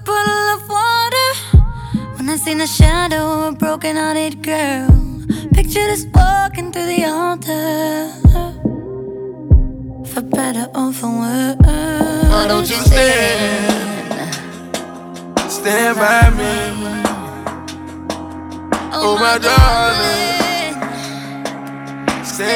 puddle of water when I seen the shadow of a broken-hearted girl. Pictured us walking through the altar, for better or for worse. Why don't you stand by me? Oh my darling.